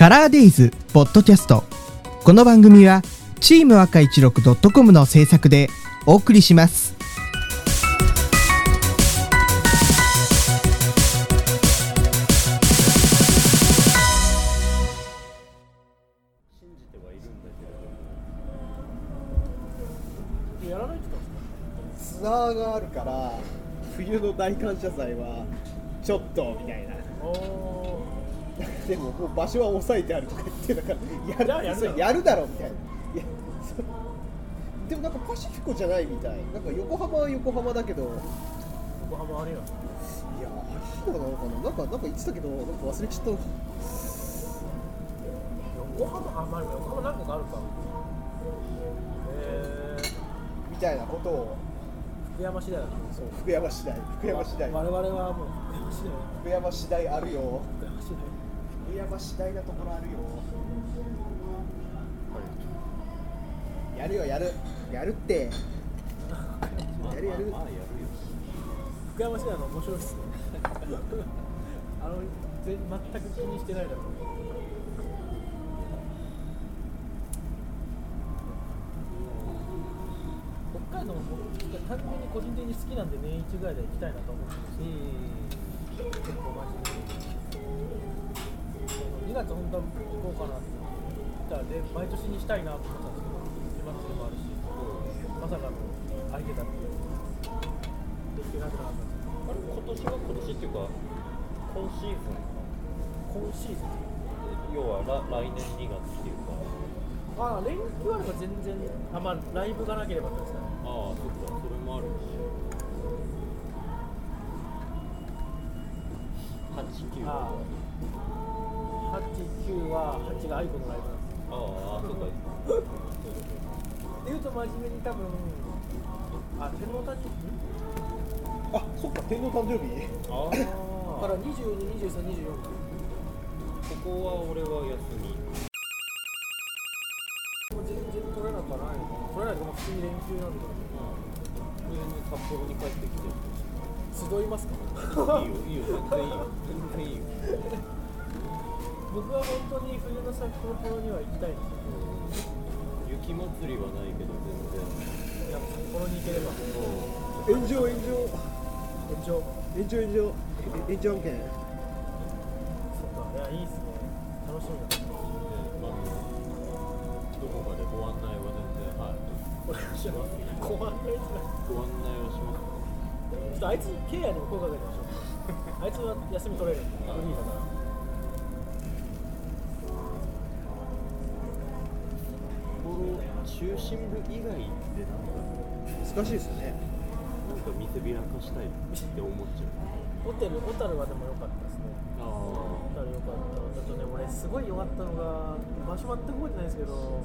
カラーデイズポッドキャスト。この番組はチーム赤16 .com の制作でお送りします。 信じてはいるんだけれども、やらないって言ったんですか？ツアーがあるから冬の大感謝祭はちょっとみたいな。でももう場所は抑えてあるとか言ってだからやるだろみたいな。でもなんかパシフィコじゃないみたい。なんか横浜は横浜だけど、 横浜あれやん。 いやあれなのかな、なんか言ってたけどなんか忘れちゃった。 横浜、まあ横浜何個かあるか。 みたいなことを。 福山市大だ。 そう、福山市大。 我々はもう福山市大あるよ。 福山市大なところあるよ。やるよ、やるってやる。 福山市大の面白いっすね。全く気にしてないだろう。北海道も単純に個人的に好きなんで年一ぐらいで行きたいなと思ってますし、結構マジで2月本当は行こうかなって言ったらで毎年にしたいなと思ったんですけど、自慢でもあるし、まさかの相手だってできなくなったんですけど、 あれ今年っていうか今シーズン要は来年2月っていうか、 連休あれば全然まあライブがなければですかね。 そっか、それもあるし、8、9は 8、9は8がアイコのライブなんですよ。 そうか。 っていうと真面目に多分天皇誕生日？ そっか、天皇誕生日から22、23、24。 ここは俺は休み。 全然取れなくはない。取れないと普通に連休なんだけど。 普通に札幌に帰ってきて集いますか？ いいよ、全然いいよ。 僕は本当に冬の札幌には行きたいんですよ。 雪祭りはないけど全然。 いや、札幌に行ければ。 炎上案件。 そっか、いや、いいっすね。楽しみだ。 どこかでご案内は全然、 お願いします。ご案内はします。 ちょっとあいつ、ケイヤにも声かけてましょう。あいつは休み取れるんで、フリーだから。 中心部以外で難しいですよね。 なんか見せびらかしたいって思っちゃう。 小樽はでも良かったですね。小樽良かった。あとね、俺すごい良かったのが、場所全く覚えてないんですけど、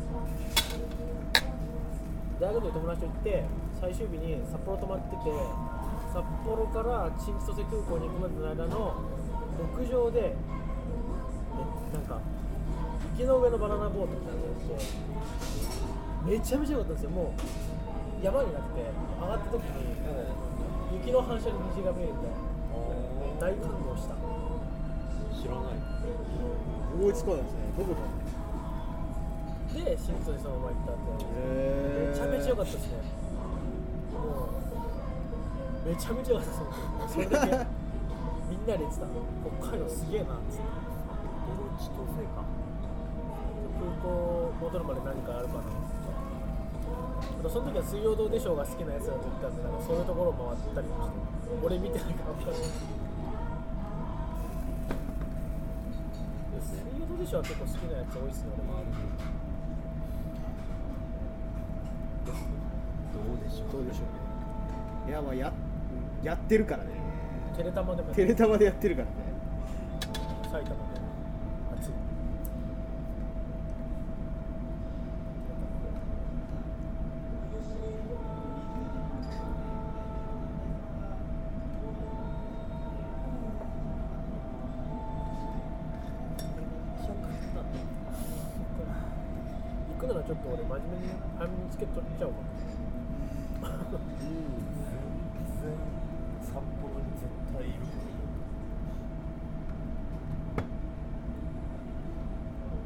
大学の友達と行って最終日に札幌泊まってて、札幌から新千歳空港に行くまでの間の牧場でなんか雪の上のバナナボートみたいなのがあって、めちゃめちゃ良かったんですよ。もう山になくて上がった時に雪の反射で虹が見えるみたいな。大感動した。 知らない。 思いつかないですね。どこだ。 で、新千歳そのまま行ったんで、めちゃめちゃ良かったですね。もうめちゃめちゃ良かったです。それだけみんなで言ってた。北海道すげえなっつって。 千歳か。 空港戻るまで何かあるかな。あとその時は水曜どうでしょうが好きなやつがずっとあって、なんかそういうところを回ったりもして、俺見てないから分かんない。水曜どうでしょうは結構好きなやつ多いっすね、俺回る。 どうでしょうね。いや、まあやってるからね。 テレタマでやってるからね。 埼玉で暑い。行くならちょっと俺真面目に早めにチケット取っちゃおうかな。 札幌に絶対いる。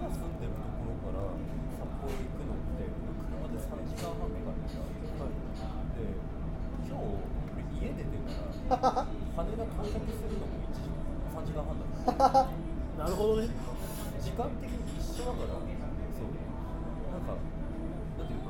今住んでるところから札幌行くのって車で3時間半かかるんだ、はい、で今日家出てから羽田到着するのも3時間半だったなるほどね。 時間的に一緒だから、そうなんかなんていうか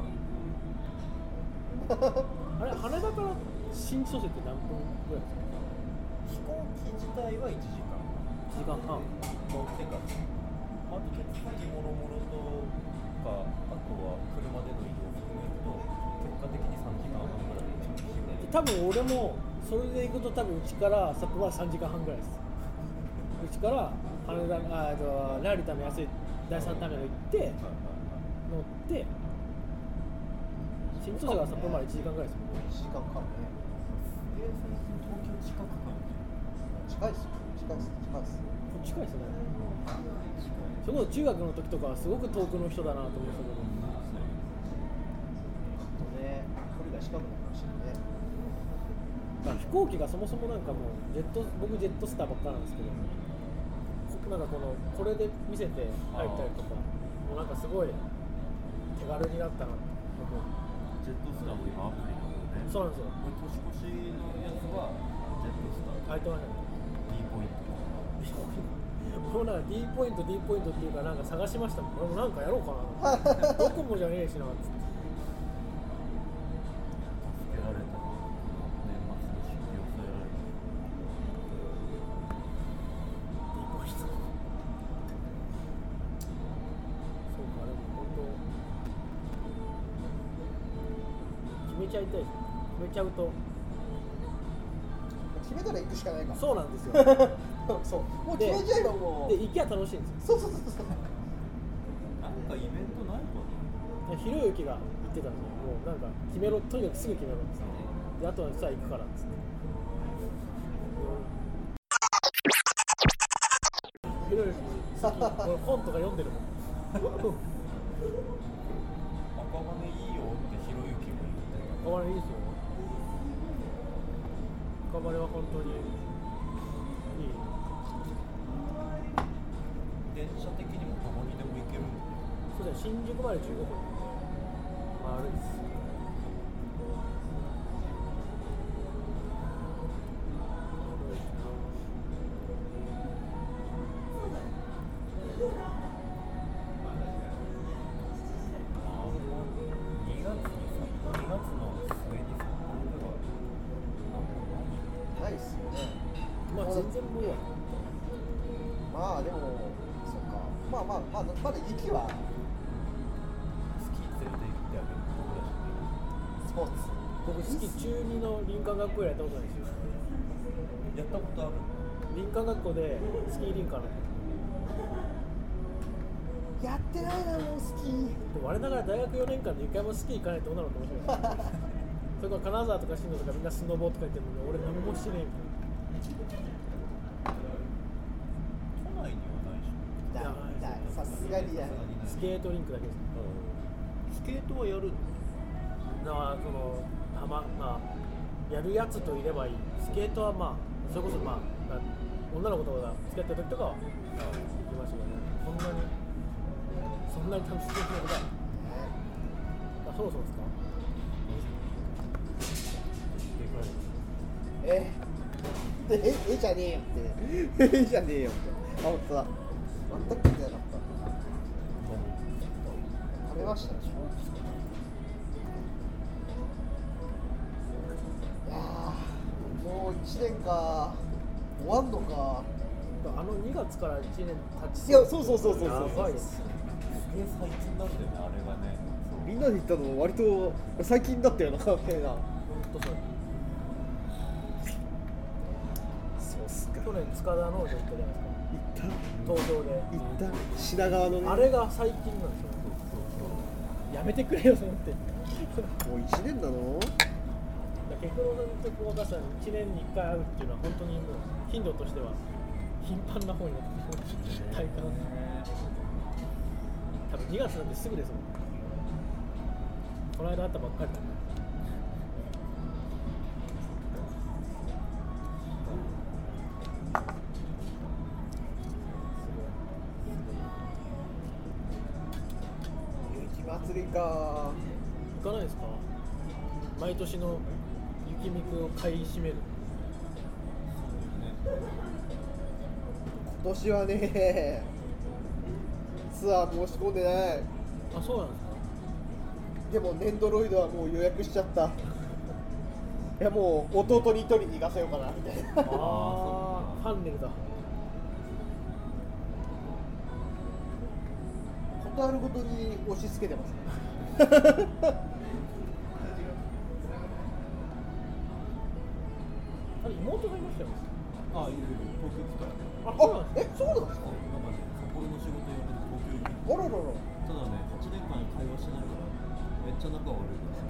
あれ羽田から新千歳って何分ぐらいですか？ 飛行機自体は1時間 1時間半。 乗ってから、あと手続きもろもろとか、あとは車での移動を含めると結果的に3時間半ぐらい多分俺もそれで行くと多分うちから札幌は3時間半ぐらいです。うちから羽田成田の安い第3ターミナル行って乗って新千歳から札幌まで1時間ぐらいですもんね。 1時間かかるね。 最近東京近く感じ近いっすよ。近いっす。 近いですね。それこそ中学の時とかはすごく遠くの人だなと思ってたけど、 ね、距離が近くなりましたね。 飛行機がそもそもなんかもう僕ジェットスターばっかなんですけど、なんかこれで見せて入ったりとか、もうなんかすごい手軽になったなと思う。 ジェットスターも今アプリなので、 そうなんですよ。 年越しのやつはジェットスター入ってましたね。 D ポイントもうなんか D ポイントっていうかなんか探しましたもん。俺もなんかやろうかなドコモじゃねえしなっつって。 助けられた年末の出費を抑えられた D ポイントそうか。でも本当決めちゃいたいです。決めちゃうと決めたら行くしかないから。 そうなんですよそう。もう決めちゃえばもう。 で行きゃ楽しいんですよ。 そう。 なんかイベントないかな。 ひろゆきが言ってたんで、もうなんか決めろ、とにかくすぐ決めろっつって、であとはさあ行くからっつって。ひろゆき好き、俺本とか読んでるもん。 赤羽いいよってひろゆきも言ってた。 赤羽いいですよ。赤羽は本当にいい。 電車的にもどこにでも行けるんで。 そうですね、新宿まで15分。まあ、歩いです。 2月の末に札幌ではないっすよね。 まあ全然無理や。 まあでも、そっか。まだ雪はスキー連れて行ってあげるところだしね。 スポーツ。 僕好き中2の林間学校以来やったことないですよ。 やったことある。 林間学校でスキー林間の。 やってないな、もうスキー。 でも我ながら大学4年間で一回もスキー行かないと女の子面白いです。それから金沢とか新藤とかみんなスノボとか言ってるのに俺何もしてねえみたいな。 都内にはないし。 ださすがにや。 スケートリンクだけです。 スケートはやるの？ まあそのまあやるやつといればいい。スケートはまあそれこそまあ女の子とかが付き合ってる時とかは行きましたけどね。そんなに楽しいことだ。あ、そろそろですか？ じゃねえよってじゃねえよってあ、本当だ全く見てなかった食べましたでしょいやーもう1年か終わんのかあの2月から1年経ちいやそうやばいっす。 すげえ最近なんだよね、あれがね。 みんなで行ったの割と最近だったよなみたいなほんとそう。 そうっすか去年塚田農場行ったじゃないですか。 行っ東京で。 た品川のねあれが最近なんですよ。やめてくれよと思って。 もう1年なのケクロさんと小若さんに1年に1回会うっていうのは本当にもう頻度としては頻繁な方になってきて体感多分2月なんてすぐですもん。この間会ったばっかりだね。 祭りか行かないですか？毎年の雪みくを買い占める。 今年はねツアー申し込んでない。 あ、そうなんですか？ でもネンドロイドはもう予約しちゃった。いやもう弟に取りに行かせようかなみたいな。 ああ、ファンネルだ。 ことあるごとに押し付けてます。 あれ妹がいましたよね。 あ、いるいる、東京来たら。 あ、そうなんですか？ そうなんですか。 なんかね、札幌の仕事辞めて東京行く。 あららら。 ただね、8年間会話しないからめっちゃ仲悪いから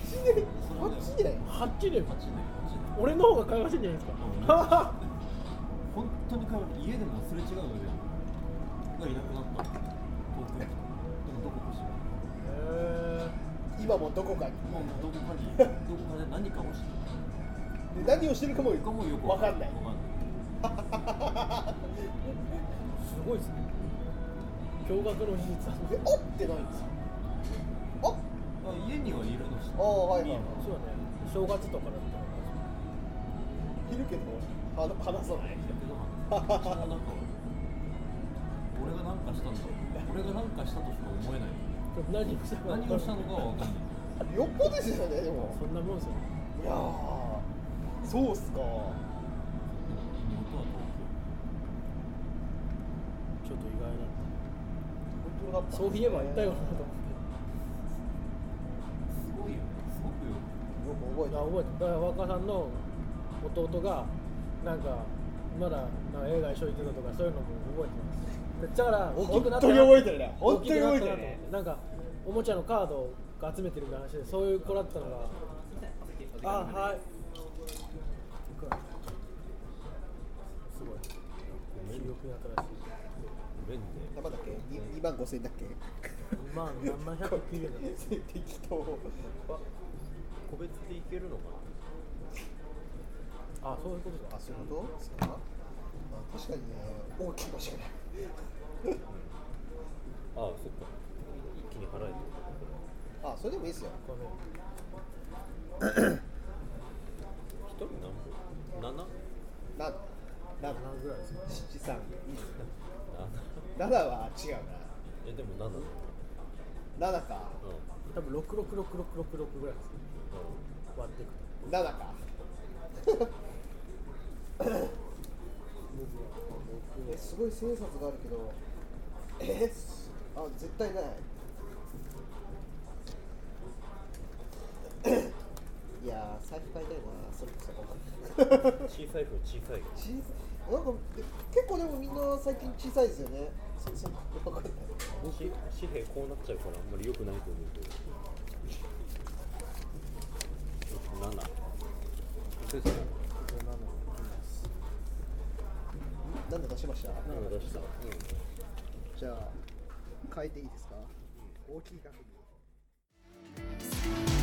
8年。 8年。 8年俺の方が会話してんじゃないですか。 本当に会話、家でもすれ違うのでがいなくなった東京来た。でもどこかしら今もどこかに。 もうどこかで何かをしてる。 で何をしてるかもよくわかんない。 すごいですね。驚愕の事実だ。 で、おってないんですよ。あ、 家にはいるのし。 ああ、はいはい。 そうだね。正月とかだったら。 いるけど、話さない。 俺が何かしたんだ。俺が何かしたとしか思えない。 何をしたのか何をしたのかは分かんない。 よっぽどですよね、でも。 そんなもんですよ。 いやー、そうっすか。 妹はちょっと意外だった。 本当だったんですね。 そういえば言ったよなと思って。 すごいよね。すごくよ。 よく覚えてる。 覚えてる。だから若さんの弟がなんかまだなんか映画一緒に行ってたとかそういうのも覚えてます。だから大きくなった本当に覚えてるね。本当に覚えてる大きくなったなと思ってね。 なんかおもちゃのカードを集めてるみたいな話でそういう子だったのがあ、はいすごい記憶に新しい何万だっけ？2万5千だっけ？ まあ何万190円だった適当。 個別でいけるのかあ、そういうことですか。 あ、そういうことですか？まあ確かにね、大きい場所ね。 な。ああ、そっか。一気に払えてる。 あ、それでもいいですよ。 一人何本？ 7？ 7 何ぐらいですか。 7、3、7 7？ は違うえ、でも7。 な。7か。 多分66666ぐらいですね。割っていくと。 7か。すごい千冊があるけど、あ、絶対ない。いやー、財布買いたいな、それこそ。 小さい分小さい。 なんか結構でもみんな最近小さいですよね。 紙幣こうなっちゃうからあんまり良くないと思うけど。7。ですか。 なんだ出しました？ 7出した。 じゃあ変えていいですか？大きい額に。